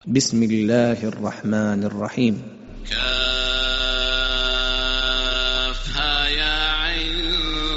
بسم الله الرحمن الرحيم. كافها يا عين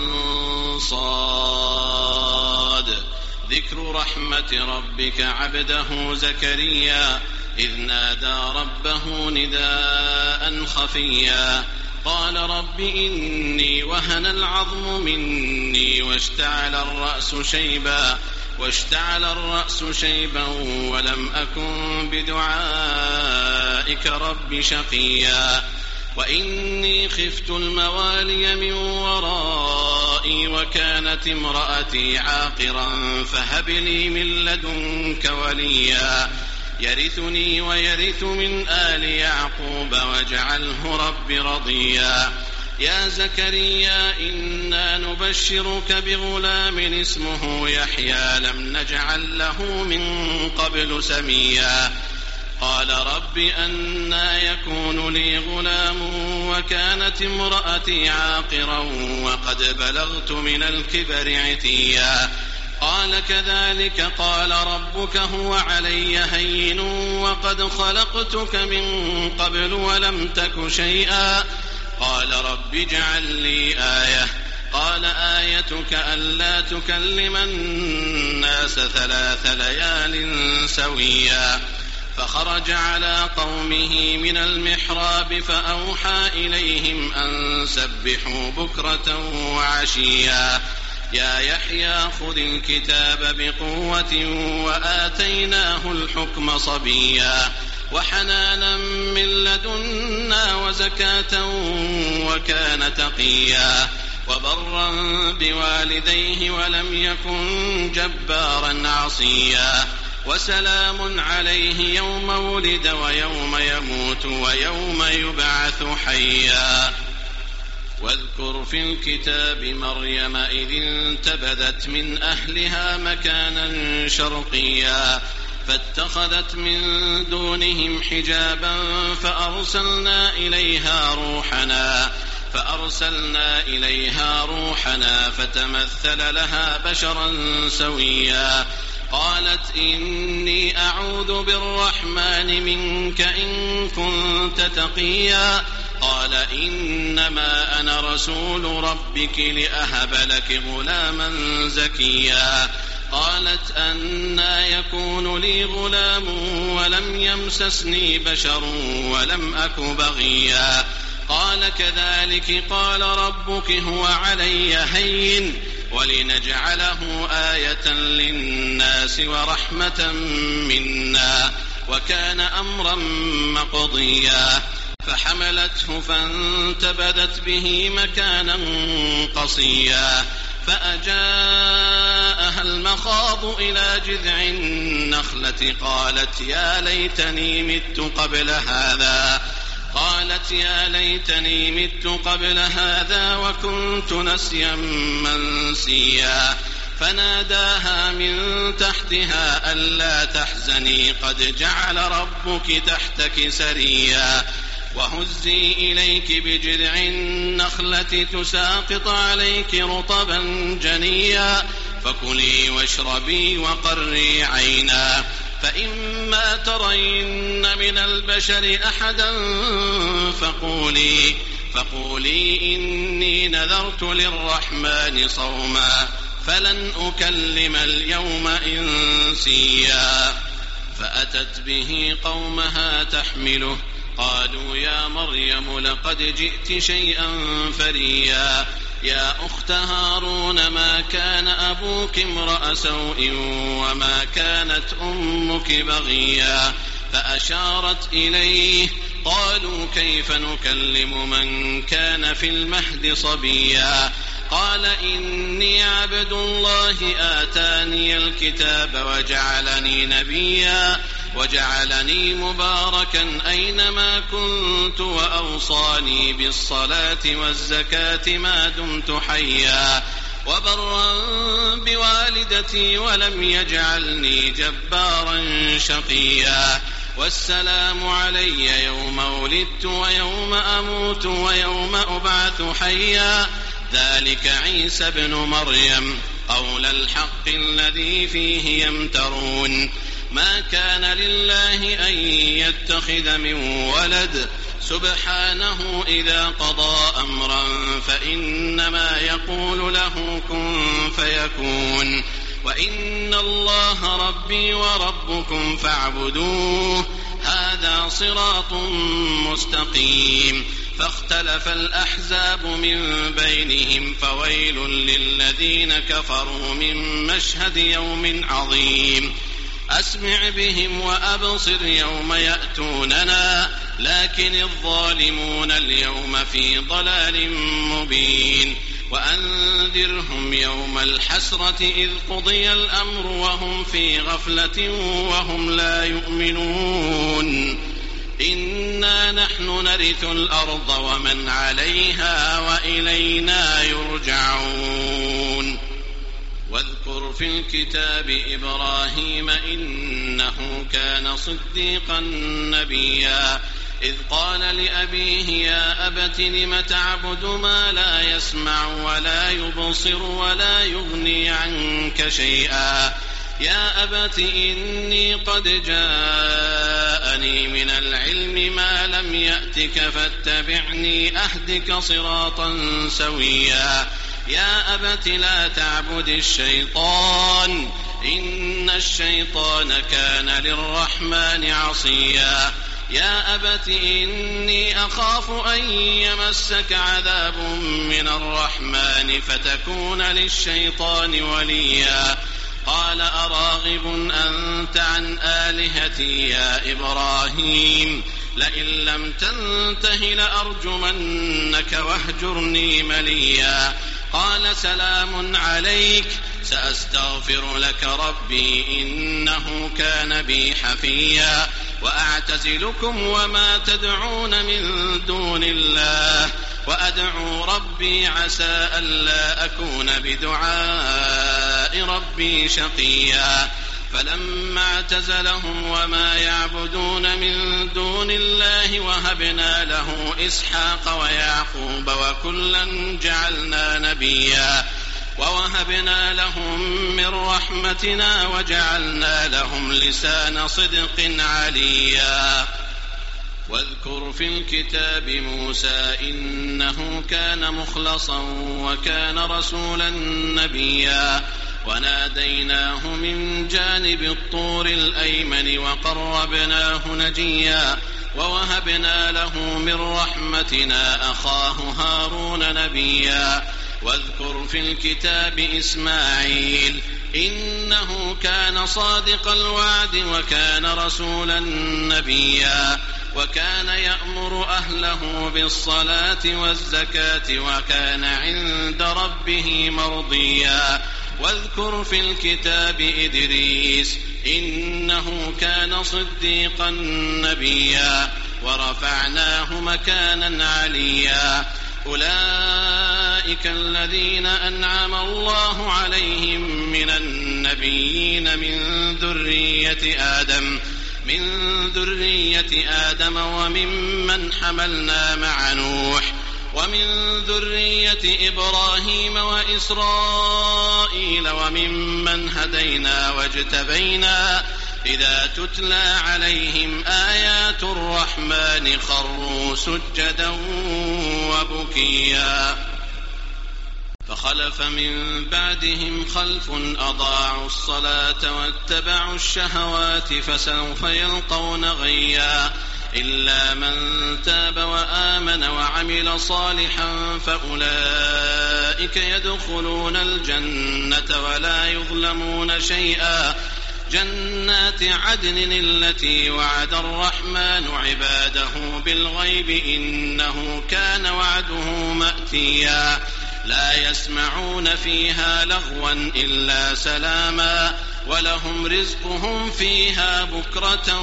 صاد. ذكر رحمة ربك عبده زكريا إذ نادى ربه نداء خفيا قال رب إني وهن العظم مني واشتعل الرأس شيبا ولم أكن بدعائك رب شقيا وإني خفت الموالي من ورائي وكانت امرأتي عاقرا فهب لي من لدنك وليا يرثني ويرث من آل يعقوب واجعله رب رضيا يا زكريا إنا نبشرك بغلام اسمه يحيى لم نجعل له من قبل سميا قال رب أنى يكون لي غلام وكانت امرأتي عاقرا وقد بلغت من الكبر عتيا قال كذلك قال ربك هو علي هين وقد خلقتك من قبل ولم تك شيئا قال رب اجعل لي آية قال آيتك ألا تكلم الناس 3 ليال سويا فخرج على قومه من المحراب فأوحى إليهم أن سبحوا بكرة وعشيا يا يحيى خذ الكتاب بقوة وآتيناه الحكم صبيا وحنانا من لدنا وزكاة وكان تقيا وبرا بوالديه ولم يكن جبارا عصيا وسلام عليه يوم ولد ويوم يموت ويوم يبعث حيا واذكر في الكتاب مريم إذ انتبذت من أهلها مكانا شرقيا فاتخذت من دونهم حجابا فأرسلنا إليها روحنا فتمثل لها بشرا سويا قالت إني أعوذ بالرحمن منك إن كنت تقيا قال إنما أنا رسول ربك لأهب لك غلاما زكيا قالت أنى يكون لي غلام ولم يمسسني بشر ولم أك بغيا قال كذلك قال ربك هو علي هين ولنجعله آية للناس ورحمة منا وكان أمرا مقضيا فحملته فانتبذت به مكانا قصيا فأجاءها المخاض إلى جذع النخلة قالت يا ليتني مت قبل هذا وكنت نسيا منسيا فناداها من تحتها ألا تحزني قد جعل ربك تحتك سريا وهزي إليك بجذع النخلة تساقط عليك رطبا جنيا فكلي واشربي وقري عينا فإما ترين من البشر أحدا فقولي إني نذرت للرحمن صوما فلن أكلم اليوم إنسيا فأتت به قومها تحمله قالوا يا مريم لقد جئت شيئا فريا يا أخت هارون ما كان أبوك امرأ سوء وما كانت أمك بغيا فأشارت إليه قالوا كيف نكلم من كان في المهد صبيا قال إني عبد الله آتاني الكتاب وجعلني نبيا وجعلني مباركا أينما كنت وأوصاني بالصلاة والزكاة ما دمت حيا وبرا بوالدتي ولم يجعلني جبارا شقيا والسلام علي يوم ولدت ويوم أموت ويوم أبعث حيا ذلك عيسى ابن مريم قول الحق الذي فيه يمترون ما كان لله أن يتخذ من ولد سبحانه إذا قضى أمرا فإنما يقول له كن فيكون وإن الله ربي وربكم فاعبدوه هذا صراط مستقيم فاختلف الأحزاب من بينهم فويل للذين كفروا من مشهد يوم عظيم أسمع بهم وأبصر يوم يأتوننا لكن الظالمون اليوم في ضلال مبين وأنذرهم يوم الحسرة إذ قضي الأمر وهم في غفلة وهم لا يؤمنون إنا نحن نرث الأرض ومن عليها وإلينا يرجعون واذكر في الكتاب إبراهيم إنه كان صديقا نبيا إذ قال لأبيه يا أبت لم تعبد ما لا يسمع ولا يبصر ولا يغني عنك شيئا يا أبت إني قد جاءني من العلم ما لم يأتك فاتبعني أهدك صراطا سويا يا أبت لا تعبد الشيطان إن الشيطان كان للرحمن عصيا يا أبت إني أخاف أن يمسك عذاب من الرحمن فتكون للشيطان وليا قال أراغب أنت عن آلهتي يا إبراهيم لئن لم تنته لأرجمنك واهجرني مليا قال سلام عليك سأستغفر لك ربي إنه كان بي حفيا وأعتزلكم وما تدعون من دون الله وأدعو ربي عسى ألا أكون بدعاء ربي شقيا فلما اعتزلهم وما يعبدون من دون الله وهبنا له إسحاق ويعقوب وكلا جعلنا نبيا ووهبنا لهم من رحمتنا وجعلنا لهم لسان صدق عليا واذكر في الكتاب موسى إنه كان مخلصا وكان رسولا نبيا وناديناه من جانب الطور الأيمن وقربناه نجيا ووهبنا له من رحمتنا أخاه هارون نبيا واذكر في الكتاب إسماعيل إنه كان صادق الوعد وكان رسولا نبيا وكان يأمر أهله بالصلاة والزكاة وكان عند ربه مرضيا واذكر في الكتاب إدريس إنه كان صديقا نبيا ورفعناه مكانا عليا أولئك الذين أنعم الله عليهم من النبيين من ذرية آدم وممن حملنا مع نوح ومن ذرية إبراهيم وإسرائيل وممن هدينا واجتبينا إذا تتلى عليهم آيات الرحمن خروا سجدا وبكيا فخلف من بعدهم خلف أضاعوا الصلاة واتبعوا الشهوات فسوف يلقون غيا إلا من تاب وآمن وعمل صالحا فأولئك يدخلون الجنة ولا يظلمون شيئا جنات عدن التي وعد الرحمن عباده بالغيب إنه كان وعده مأتيا لا يسمعون فيها لغوا إلا سلاما ولهم رزقهم فيها بكرة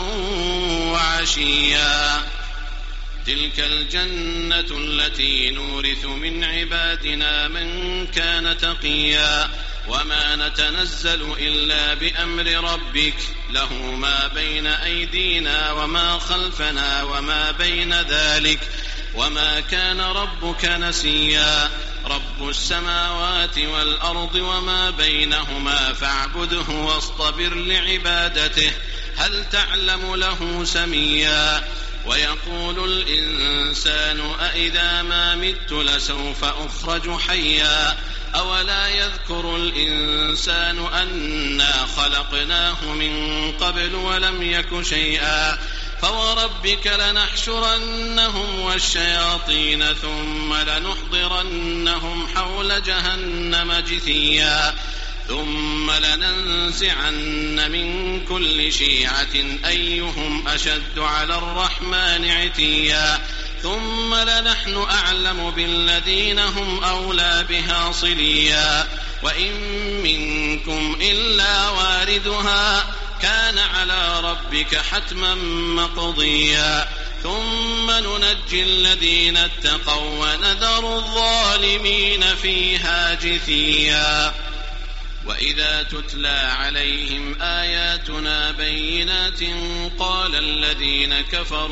وعشيا تلك الجنة التي نورث من عبادنا من كان تقيا وما نتنزل إلا بأمر ربك له ما بين أيدينا وما خلفنا وما بين ذلك وما كان ربك نسيا رب السماوات والأرض وما بينهما فاعبده واصطبر لعبادته هل تعلم له سميا ويقول الإنسان أإذا ما مت لسوف أخرج حيا أولا يذكر الإنسان أنا خلقناه من قبل ولم يك شيئا فوربك لنحشرنهم والشياطين ثم لنحضرنهم حول جهنم جثيا ثم لننزعن من كل شيعة أيهم أشد على الرحمن عتيا ثم لنحن أعلم بالذين هم أولى بها صليا وإن منكم إلا واردها كان على ربك حتما مقضيا ثم ننجي الذين اتقوا ونذر الظالمين فيها جثيا وإذا تتلى عليهم آياتنا بينات قال الذين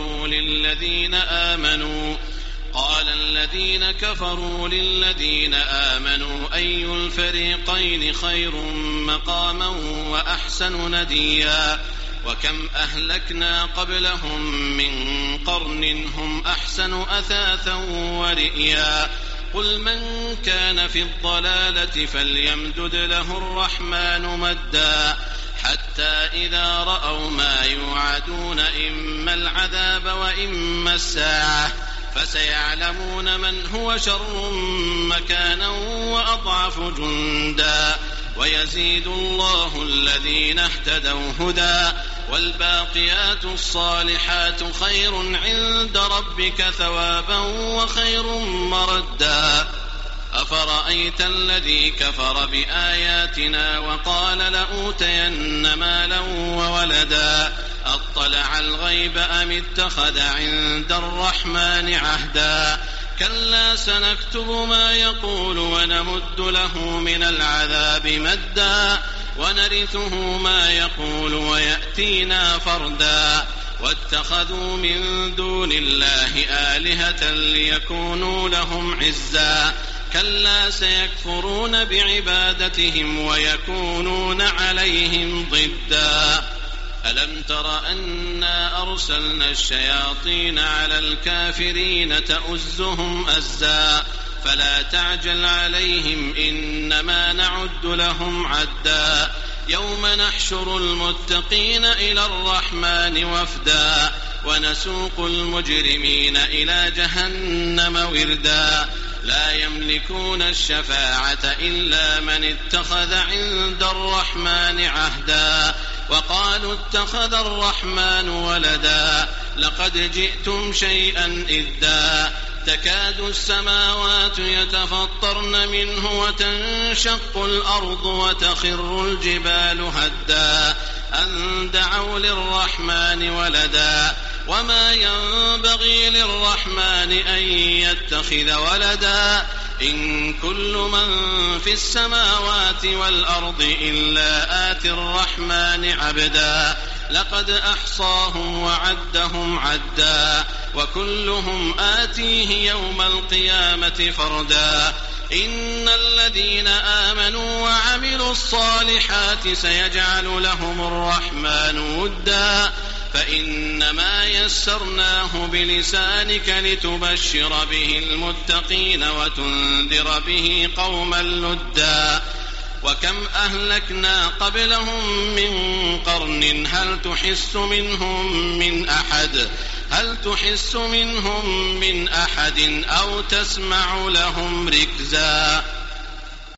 كفروا للذين آمنوا أي الفريقين خير مقاما وأحسن نديا وكم أهلكنا قبلهم من قرن هم أحسن أثاثا ورئيا قل من كان في الضلالة فليمدد له الرحمن مدا حتى إذا رأوا ما يوعدون إما العذاب وإما الساعة فسيعلمون من هو شر مكانا وأضعف جندا ويزيد الله الذين اهتدوا هدى والباقيات الصالحات خير عند ربك ثوابا وخير مردا أفرأيت الذي كفر بآياتنا وقال لأوتين مالا وولدا أطلع الغيب أم اتخذ عند الرحمن عهدا كلا سنكتب ما يقول ونمد له من العذاب مدا ونرثه ما يقول ويأتينا فردا واتخذوا من دون الله آلهة ليكونوا لهم عزا كلا سيكفرون بعبادتهم ويكونون عليهم ضدا ألم تر أنا أرسلنا الشياطين على الكافرين تؤزهم أزا فلا تعجل عليهم إنما نعد لهم عدا يوم نحشر المتقين إلى الرحمن وفدا ونسوق المجرمين إلى جهنم وردا لا يملكون الشفاعة إلا من اتخذ عند الرحمن عهدا وقالوا اتخذ الرحمن ولدا لقد جئتم شيئا إدا تكاد السماوات يتفطرن منه وتنشق الأرض وتخر الجبال هدا أن دعوا للرحمن ولدا وما ينبغي للرحمن أن يتخذ ولدا إن كل من في السماوات والأرض إلا آتي الرحمن عبدا لقد أحصاهم وعدهم عدا وكلهم آتيه يوم القيامة فردا إن الذين آمنوا وعملوا الصالحات سيجعل لهم الرحمن ودا فإنما يسرناه بلسانك لتبشر به المتقين وتنذر به قوما لدا وكم أهلكنا قبلهم من قرن هل تحس منهم من أحد أو تسمع لهم ركزا